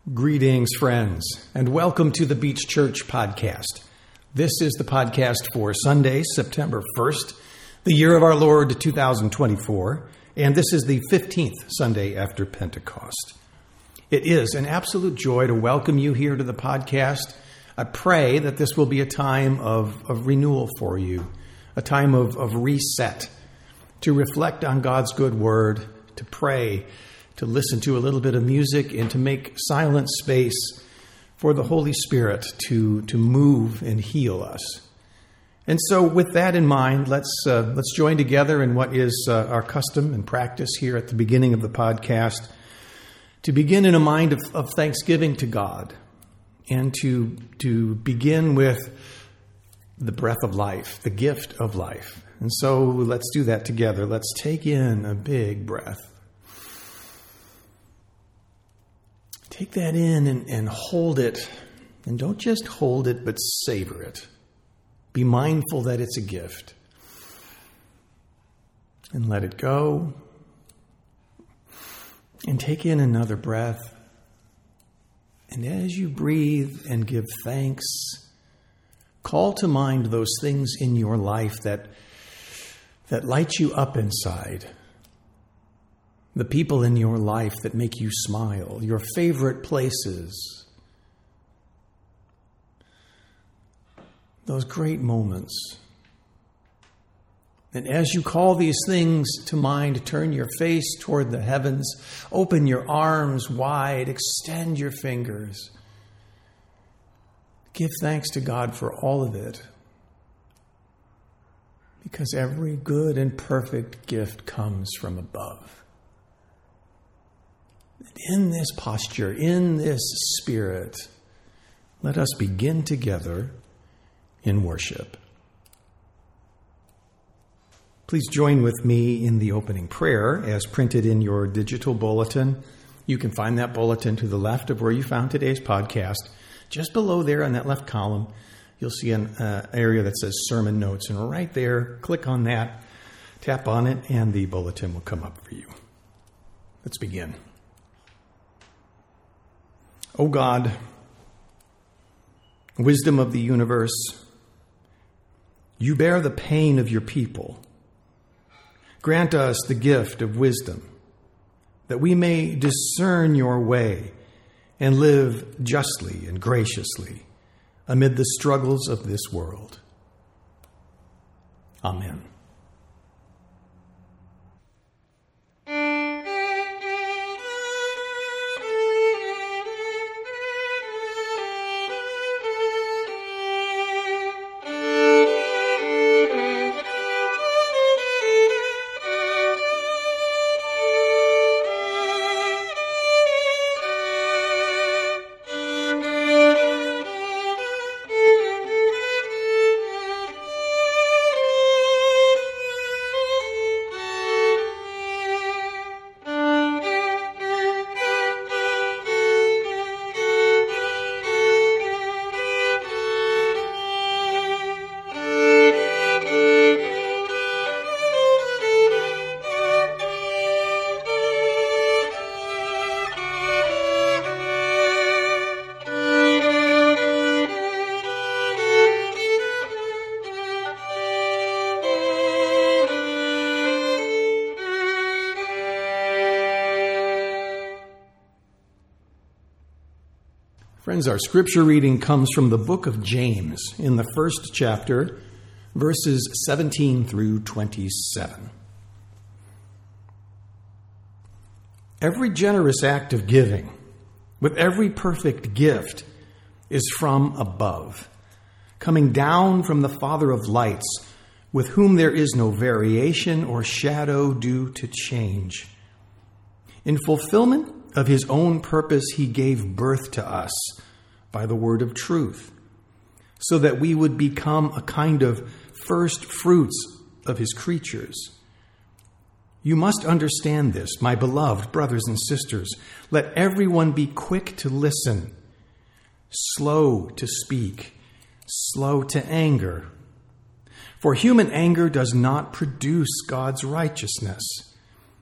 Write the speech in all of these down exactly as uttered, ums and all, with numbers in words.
Greetings, friends, and welcome to the Beach Church podcast. This is the podcast for Sunday, September first, the year of our Lord, two thousand twenty-four, and this is the fifteenth Sunday after Pentecost. It is an absolute joy to welcome you here to the podcast. I pray that this will be a time of, of renewal for you, a time of, of reset, to reflect on God's good word, to pray, to listen to a little bit of music, and to make silent space for the Holy Spirit to, to move and heal us. And so with that in mind, let's uh, let's join together in what is uh, our custom and practice here at the beginning of the podcast, to begin in a mind of, of thanksgiving to God, and to, to begin with the breath of life, the gift of life. And so let's do that together. Let's take in a big breath. Take that in and, and hold it. And don't just hold it, but savor it. Be mindful that it's a gift. And let it go. And take in another breath. And as you breathe and give thanks, call to mind those things in your life that, that light you up inside. The people in your life that make you smile, your favorite places, those great moments. And as you call these things to mind, turn your face toward the heavens, open your arms wide, extend your fingers. Give thanks to God for all of it, because every good and perfect gift comes from above. In this posture, in this spirit, let us begin together in worship. Please join with me in the opening prayer as printed in your digital bulletin. You can find that bulletin to the left of where you found today's podcast. Just below there on that left column, you'll see an uh, area that says Sermon Notes. And right there, click on that, tap on it, and the bulletin will come up for you. Let's begin. O God, wisdom of the universe, you bear the pain of your people. Grant us the gift of wisdom, that we may discern your way and live justly and graciously amid the struggles of this world. Amen. Friends, our scripture reading comes from the book of James in the first chapter, verses seventeen through twenty-seven. Every generous act of giving, with every perfect gift, is from above, coming down from the Father of lights, with whom there is no variation or shadow due to change. In fulfillment of his own purpose, he gave birth to us by the word of truth, so that we would become a kind of first fruits of his creatures. You must understand this, my beloved brothers and sisters. Let everyone be quick to listen, slow to speak, slow to anger. For human anger does not produce God's righteousness.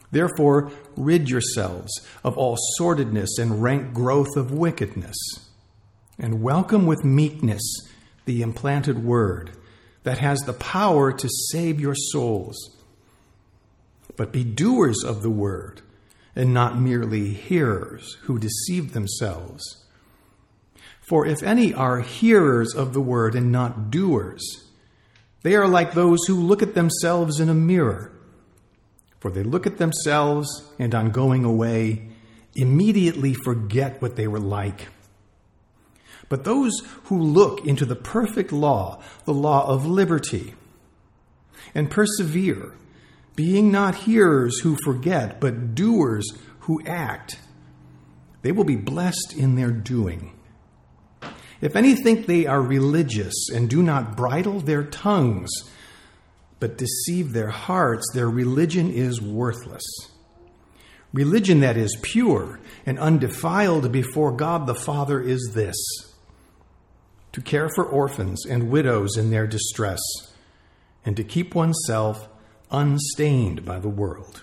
Therefore, rid yourselves of all sordidness and rank growth of wickedness, and welcome with meekness the implanted word that has the power to save your souls. But be doers of the word, and not merely hearers who deceive themselves. For if any are hearers of the word and not doers, they are like those who look at themselves in a mirror. For they look at themselves and on going away immediately forget what they were like. But those who look into the perfect law, the law of liberty, and persevere, being not hearers who forget, but doers who act, they will be blessed in their doing. If any think they are religious and do not bridle their tongues, but deceive their hearts, their religion is worthless. Religion that is pure and undefiled before God the Father is this: to care for orphans and widows in their distress, and to keep oneself unstained by the world.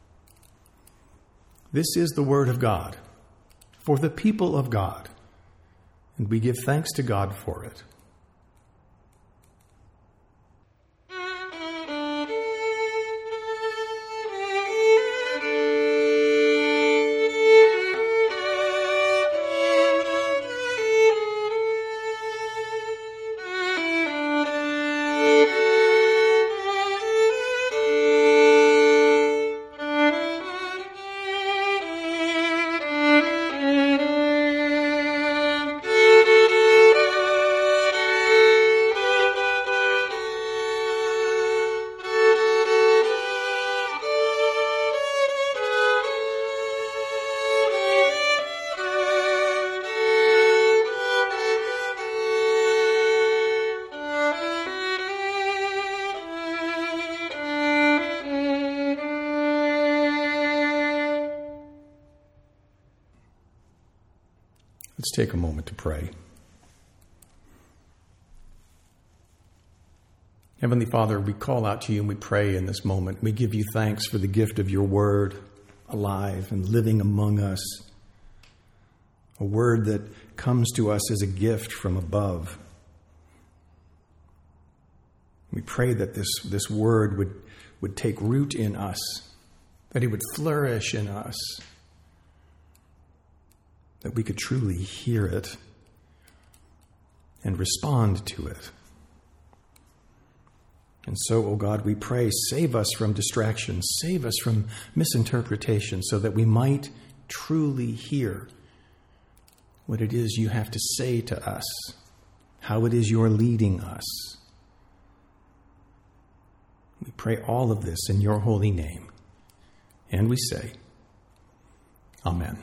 This is the word of God for the people of God, and we give thanks to God for it. Let's take a moment to pray. Heavenly Father, we call out to you and we pray in this moment. We give you thanks for the gift of your word, alive and living among us. A word that comes to us as a gift from above. We pray that this, this word would, would take root in us, that it would flourish in us, that we could truly hear it and respond to it. And so, O God, we pray, save us from distraction, save us from misinterpretation, so that we might truly hear what it is you have to say to us, how it is you're leading us. We pray all of this in your holy name, and we say, Amen.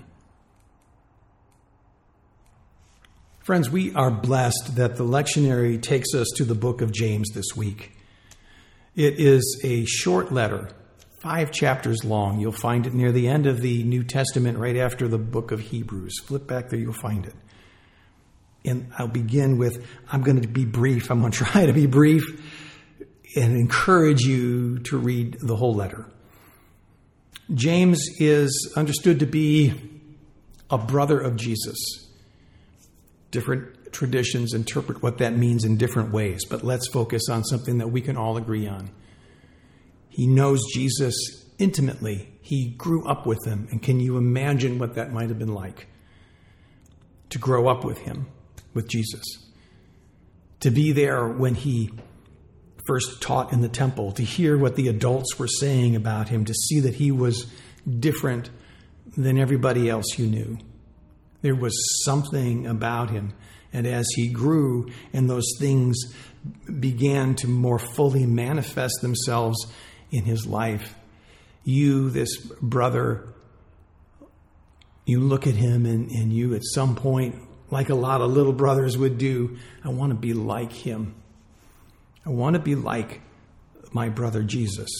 Friends, we are blessed that the lectionary takes us to the book of James this week. It is a short letter, five chapters long. You'll find it near the end of the New Testament, right after the book of Hebrews. Flip back there, you'll find it. And I'll begin with, I'm going to be brief. I'm going to try to be brief and encourage you to read the whole letter. James is understood to be a brother of Jesus. Different traditions interpret what that means in different ways, but let's focus on something that we can all agree on. He knows Jesus intimately. He grew up with him, and can you imagine what that might have been like? To grow up with him, with Jesus. To be there when he first taught in the temple, to hear what the adults were saying about him, to see that he was different than everybody else you knew. There was something about him. And as he grew and those things began to more fully manifest themselves in his life, you, this brother, you look at him and, and you at some point, like a lot of little brothers would do, I want to be like him. I want to be like my brother Jesus.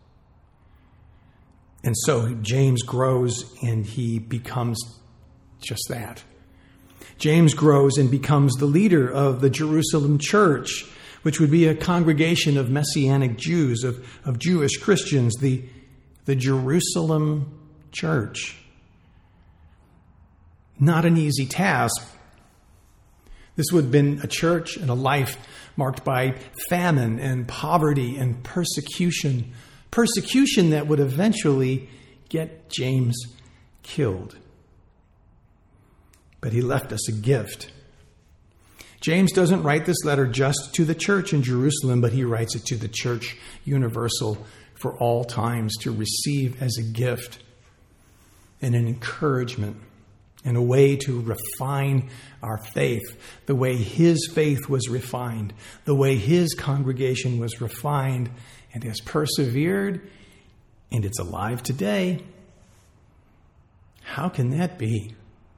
And so James grows and he becomes just that. James grows and becomes the leader of the Jerusalem church, which would be a congregation of Messianic Jews, of, of Jewish Christians, the the Jerusalem church. Not an easy task. This would have been a church and a life marked by famine and poverty and persecution. Persecution that would eventually get James killed. But he left us a gift. James doesn't write this letter just to the church in Jerusalem, but he writes it to the church universal for all times to receive as a gift and an encouragement and a way to refine our faith, the way his faith was refined, the way his congregation was refined and has persevered, and it's alive today. How can that be?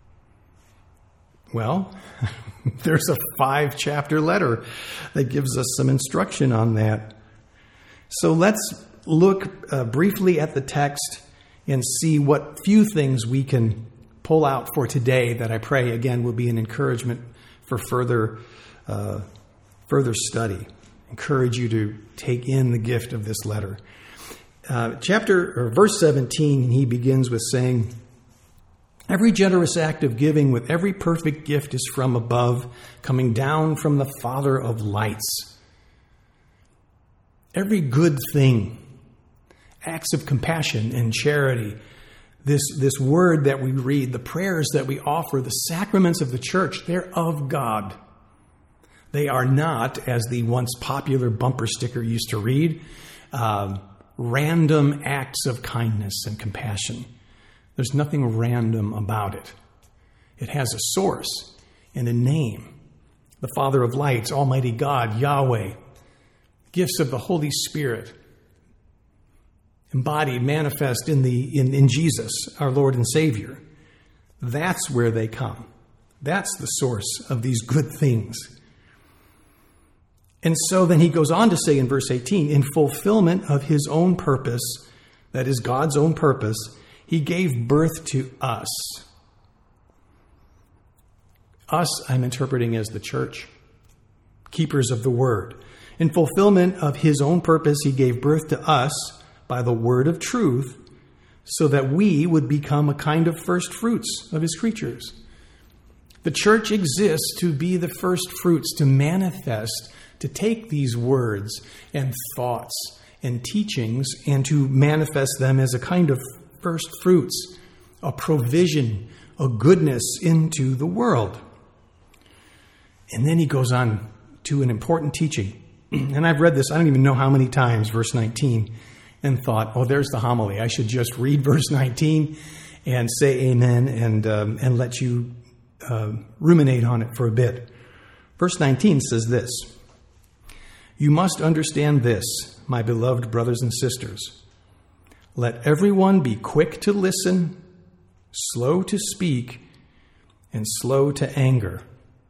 Well, there's a five-chapter letter that gives us some instruction on that. So let's look uh, briefly at the text and see what few things we can pull out for today that I pray, again, will be an encouragement for further uh, further study. Encourage you to take in the gift of this letter. Uh, chapter or verse seventeen, he begins with saying, "Every generous act of giving with every perfect gift is from above, coming down from the Father of lights." Every good thing, acts of compassion and charity, this, this word that we read, the prayers that we offer, the sacraments of the church, they're of God. They are not, as the once popular bumper sticker used to read, um, random acts of kindness and compassion. There's nothing random about it. It has a source and a name. The Father of lights, Almighty God, Yahweh, gifts of the Holy Spirit, embodied, manifest in the in, in Jesus, our Lord and Savior. That's where they come. That's the source of these good things. And so then he goes on to say in verse eighteen, in fulfillment of his own purpose, that is God's own purpose, he gave birth to us. Us, I'm interpreting as the church, keepers of the word. In fulfillment of his own purpose, he gave birth to us by the word of truth, so that we would become a kind of first fruits of his creatures. The church exists to be the first fruits, to manifest, to take these words and thoughts and teachings and to manifest them as a kind of first fruits, a provision, a goodness into the world. And then he goes on to an important teaching. And I've read this, I don't even know how many times, verse nineteen, and thought, oh, there's the homily. I should just read verse nineteen and say amen and, um, and let you uh, ruminate on it for a bit. Verse nineteen says this, "You must understand this, my beloved brothers and sisters. Let everyone be quick to listen, slow to speak, and slow to anger."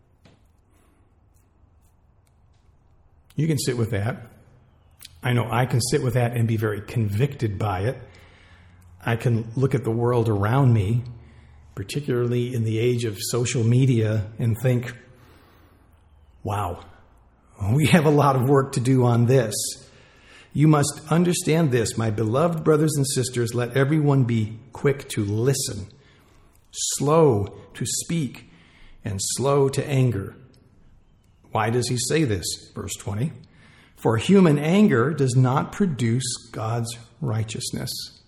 You can sit with that. I know I can sit with that and be very convicted by it. I can look at the world around me, particularly in the age of social media, and think, wow, we have a lot of work to do on this. You must understand this, my beloved brothers and sisters. Let everyone be quick to listen, slow to speak, and slow to anger. Why does he say this? Verse twenty. For human anger does not produce God's righteousness.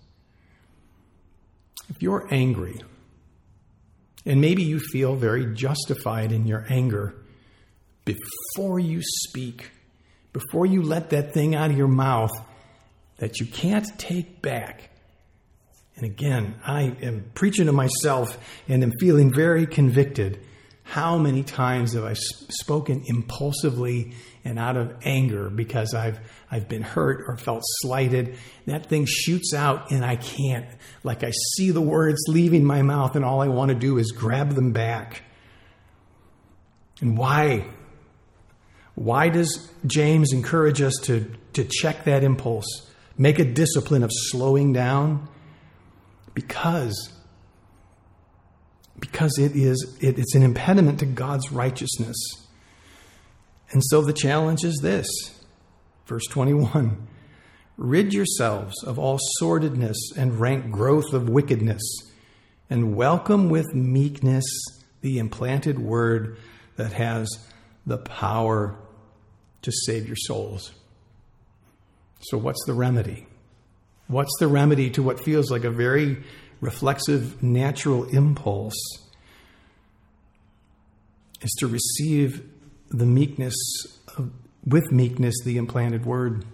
If you're angry, and maybe you feel very justified in your anger, before you speak, before you let that thing out of your mouth that you can't take back. And again, I am preaching to myself and am feeling very convicted. How many times have I spoken impulsively and out of anger because I've I've been hurt or felt slighted? That thing shoots out and I can't. Like I see the words leaving my mouth and all I want to do is grab them back. And why? Why does James encourage us to, to check that impulse? Make a discipline of slowing down? Because Because it is, it, it's an impediment to God's righteousness. And so the challenge is this, verse twenty-one. Rid yourselves of all sordidness and rank growth of wickedness, and welcome with meekness the implanted word that has the power to save your souls. So what's the remedy? What's the remedy to what feels like a very reflexive, natural impulse? Is to receive the meekness, of, with meekness, the implanted word.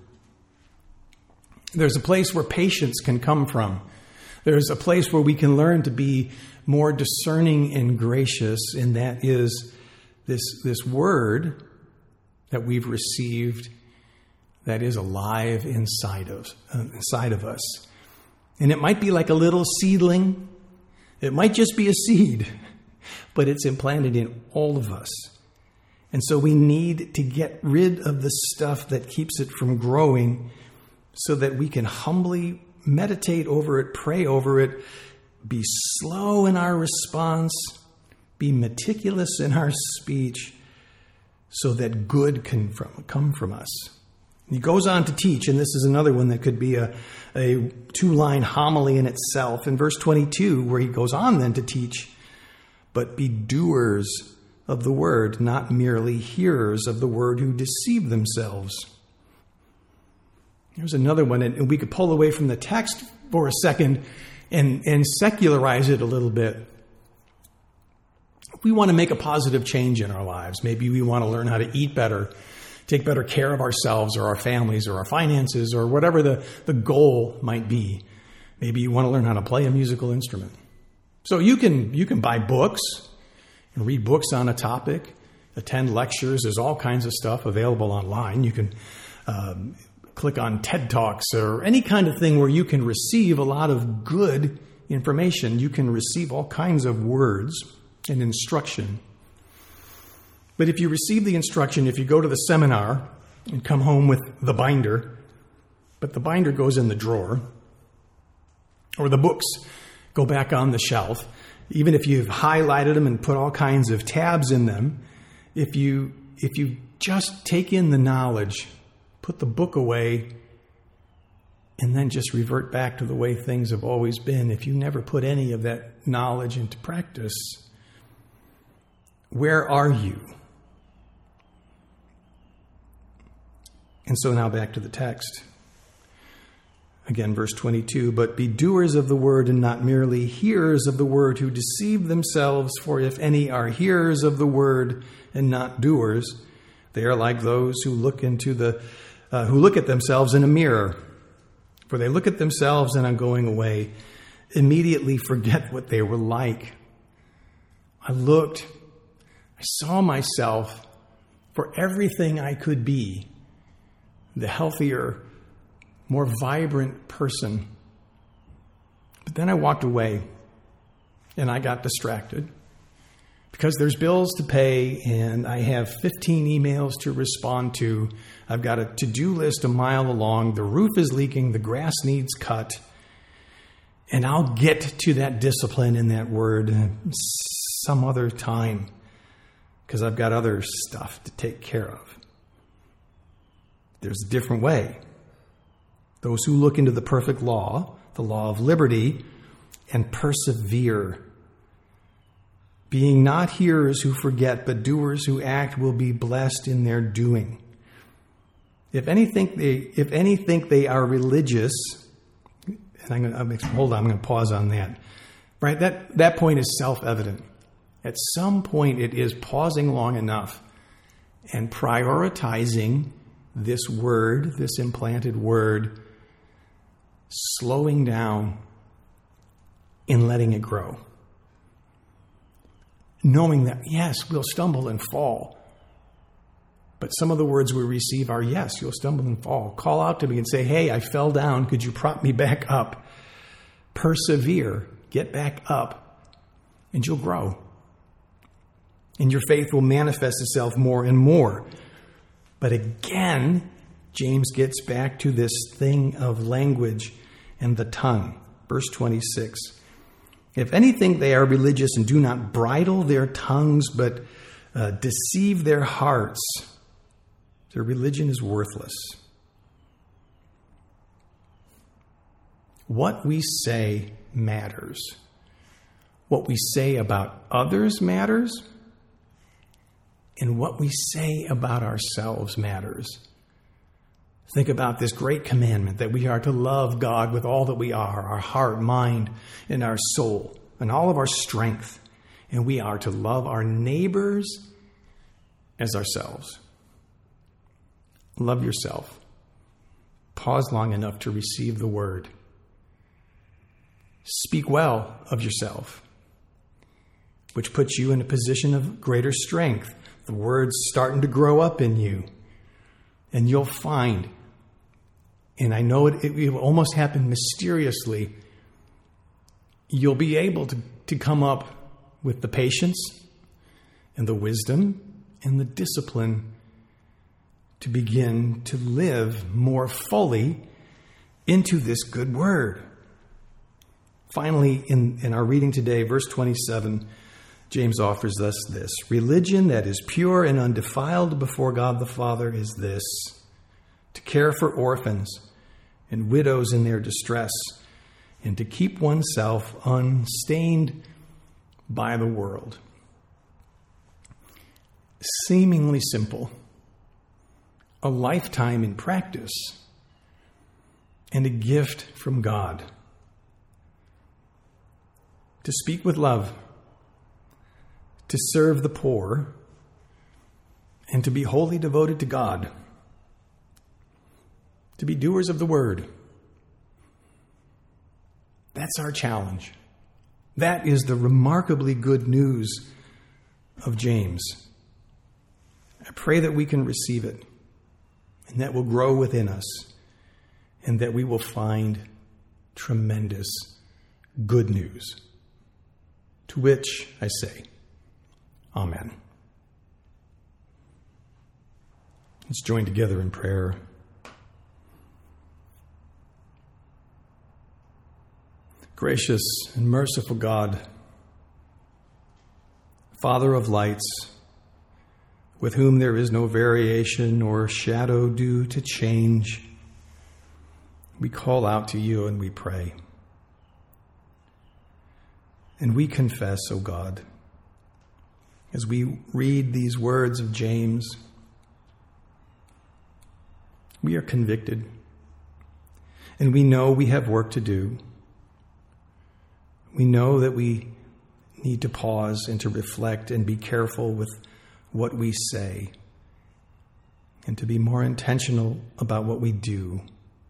There's a place where patience can come from. There's a place where we can learn to be more discerning and gracious, and that is this, this word that we've received that is alive inside of, uh, inside of us. And it might be like a little seedling. It might just be a seed, but it's implanted in all of us. And so we need to get rid of the stuff that keeps it from growing so that we can humbly meditate over it, pray over it, be slow in our response, be meticulous in our speech, so that good can from, come from us. He goes on to teach, and this is another one that could be a, a two-line homily in itself. In verse twenty-two, where he goes on then to teach, but be doers of the word, not merely hearers of the word who deceive themselves. Here's another one, and we could pull away from the text for a second and, and secularize it a little bit. If we want to make a positive change in our lives, maybe we want to learn how to eat better, take better care of ourselves or our families or our finances or whatever the, the goal might be. Maybe you want to learn how to play a musical instrument. So you can you can buy books and read books on a topic, attend lectures. There's all kinds of stuff available online. You can um, click on TED Talks or any kind of thing where you can receive a lot of good information. You can receive all kinds of words and instruction. But if you receive the instruction, if you go to the seminar and come home with the binder, but the binder goes in the drawer, or the books go back on the shelf, even if you've highlighted them and put all kinds of tabs in them, if you if you just take in the knowledge, put the book away, and then just revert back to the way things have always been, if you never put any of that knowledge into practice, where are you? And so now back to the text. Again, verse twenty-two, but be doers of the word and not merely hearers of the word who deceive themselves. For if any are hearers of the word and not doers, they are like those who look into the uh, who look at themselves in a mirror. For they look at themselves and on going away, immediately forget what they were like. I looked, I saw myself for everything I could be, the healthier, more vibrant person. But then I walked away and I got distracted because there's bills to pay and I have fifteen emails to respond to. I've got a to-do list a mile along. The roof is leaking. The grass needs cut. And I'll get to that discipline in that word some other time because I've got other stuff to take care of. There's a different way. Those who look into the perfect law, the law of liberty, and persevere, being not hearers who forget, but doers who act, will be blessed in their doing. If any think they, if any think they are religious, and I'm going to, I'm, hold on, I'm going to pause on that. Right, that that point is self-evident. At some point, it is pausing long enough and prioritizing this word, this implanted word, slowing down and letting it grow. Knowing that, yes, we'll stumble and fall. But some of the words we receive are, yes, you'll stumble and fall. Call out to me and say, hey, I fell down. Could you prop me back up? Persevere. Get back up. And you'll grow. And your faith will manifest itself more and more. But again, James gets back to this thing of language and the tongue. Verse twenty-six. If anything, they are religious and do not bridle their tongues, but uh, deceive their hearts. Their religion is worthless. what we say matters. What we say about others matters, and what we say about ourselves matters. Think about this great commandment that we are to love God with all that we are, our heart, mind, and our soul, and all of our strength. And we are to love our neighbors as ourselves. Love yourself. Pause long enough to receive the word. Speak well of yourself, which puts you in a position of greater strength. The word's starting to grow up in you, and you'll find, and I know it, it will almost happen mysteriously, you'll be able to, to come up with the patience and the wisdom and the discipline to begin to live more fully into this good word. Finally, in, in our reading today, verse twenty-seven, James offers us this. Religion that is pure and undefiled before God the Father is this: to care for orphans and widows in their distress, and to keep oneself unstained by the world. Seemingly simple, a lifetime in practice, and a gift from God. To speak with love, to serve the poor, and to be wholly devoted to God. To be doers of the word. That's our challenge. That is the remarkably good news of James. I pray that we can receive it, and that will grow within us, and that we will find tremendous good news. To which I say, Amen. Let's join together in prayer. Gracious and merciful God, Father of lights, with whom there is no variation or shadow due to change, we call out to you and we pray. And we confess, O God, as we read these words of James, we are convicted, and we know we have work to do. We know that we need to pause and to reflect and be careful with what we say, and to be more intentional about what we do.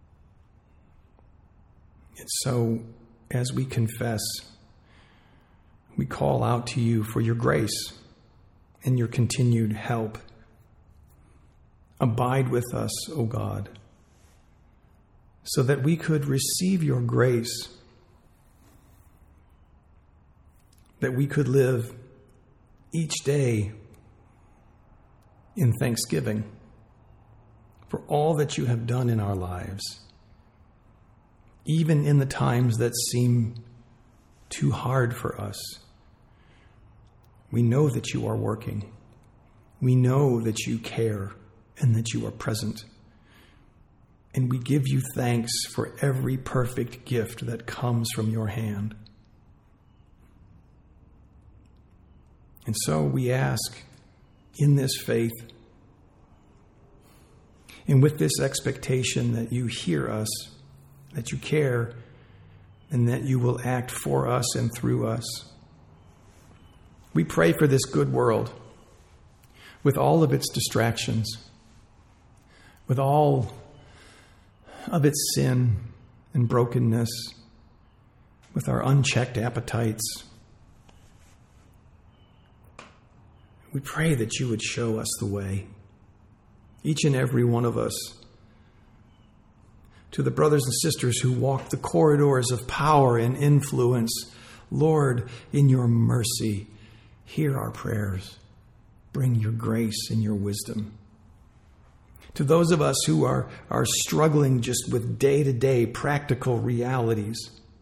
And so, as we confess, we call out to you for your grace and your continued help. Abide with us, O God, so that we could receive your grace, that we could live each day in thanksgiving for all that you have done in our lives, even in the times that seem too hard for us. We know that you are working. We know that you care and that you are present. And we give you thanks for every perfect gift that comes from your hand. And so we ask in this faith and with this expectation that you hear us, that you care, and that you will act for us and through us. We pray for this good world with all of its distractions, with all of its sin and brokenness, with our unchecked appetites. We pray that you would show us the way, each and every one of us. To the brothers and sisters who walk the corridors of power and influence, Lord, in your mercy, hear our prayers. Bring your grace and your wisdom. To those of us who are, are struggling just with day-to-day practical realities,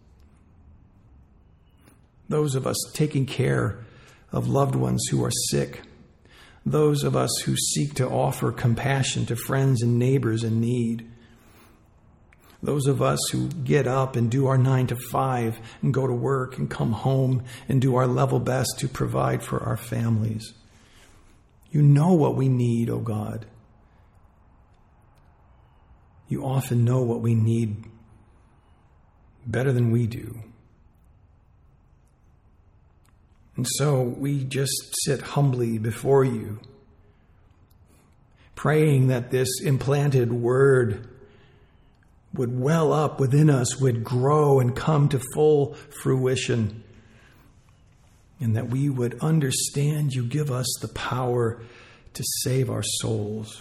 those of us taking care of loved ones who are sick, those of us who seek to offer compassion to friends and neighbors in need, Those of us who get up and do our nine to five and go to work and come home and do our level best to provide for our families. You know what we need, O God. You often know what we need better than we do. And so we just sit humbly before you, praying that this implanted word would well up within us, would grow and come to full fruition, and that we would understand you give us the power to save our souls.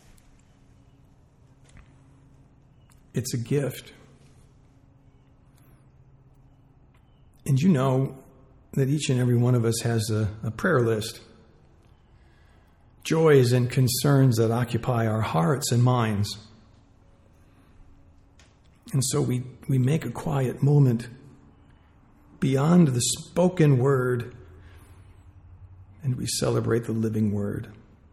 It's a gift. And you know that each and every one of us has a, a prayer list. Joys and concerns that occupy our hearts and minds. And so we, we make a quiet moment beyond the spoken word, and we celebrate the living word.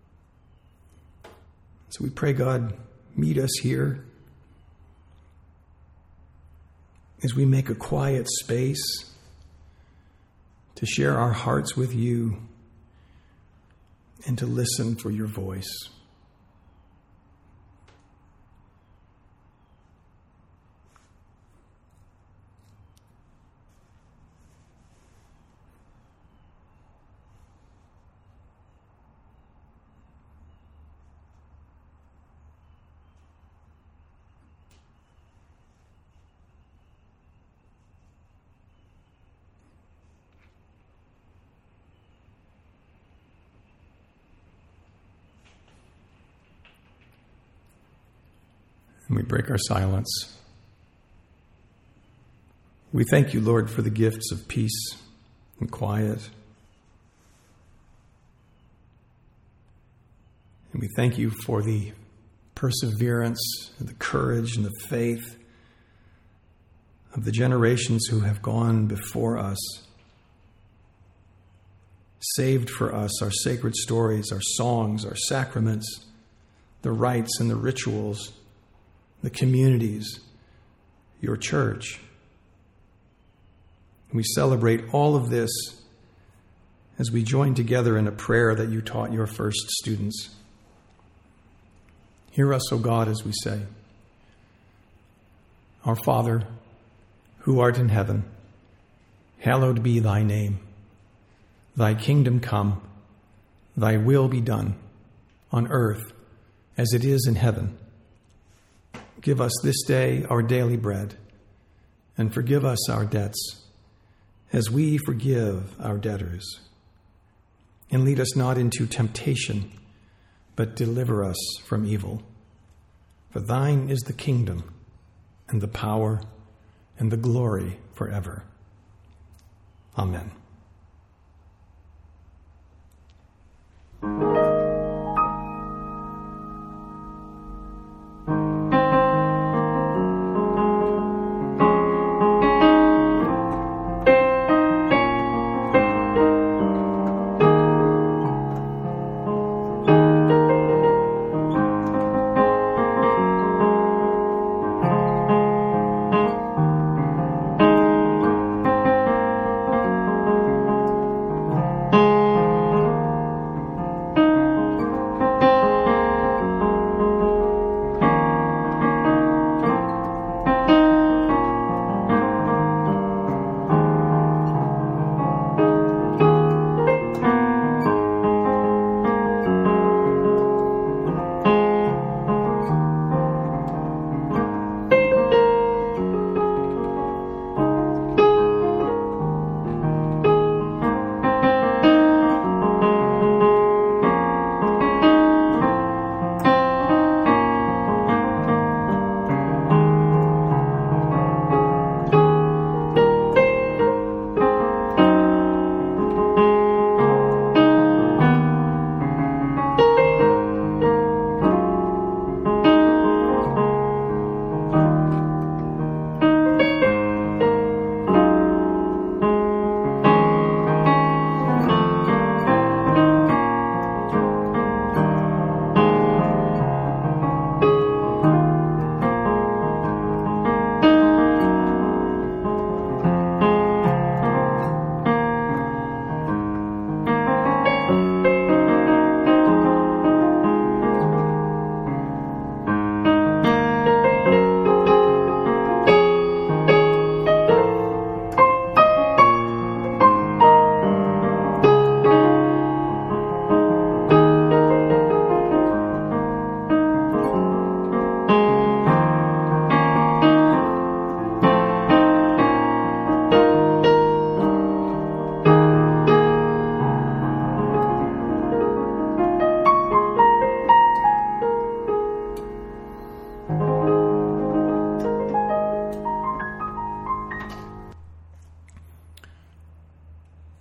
So we pray, God, meet us here as we make a quiet space to share our hearts with you and to listen for your voice. And we break our silence. We thank you, Lord, for the gifts of peace and quiet. And we thank you for the perseverance and the courage and the faith of the generations who have gone before us, saved for us our sacred stories, our songs, our sacraments, the rites and the rituals, the communities, your church. We celebrate all of this as we join together in a prayer that you taught your first students. Hear us, O God, as we say, Our Father, who art in heaven, hallowed be thy name. Thy kingdom come, thy will be done, on earth as it is in heaven. Give us this day our daily bread, and forgive us our debts, as we forgive our debtors. And lead us not into temptation, but deliver us from evil. For thine is the kingdom, and the power, and the glory forever. Amen.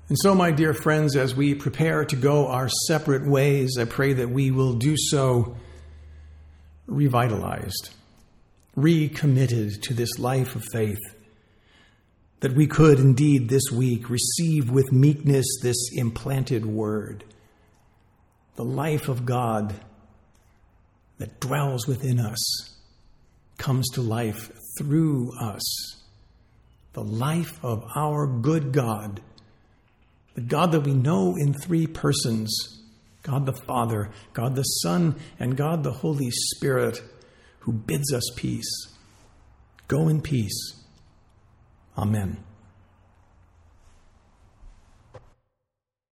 And so, my dear friends, as we prepare to go our separate ways, I pray that we will do so revitalized, recommitted to this life of faith, that we could indeed this week receive with meekness this implanted word, the life of God that dwells within us, comes to life through us, the life of our good God, the God that we know in three persons, God the Father, God the Son, and God the Holy Spirit, who bids us peace. Go in peace. Amen.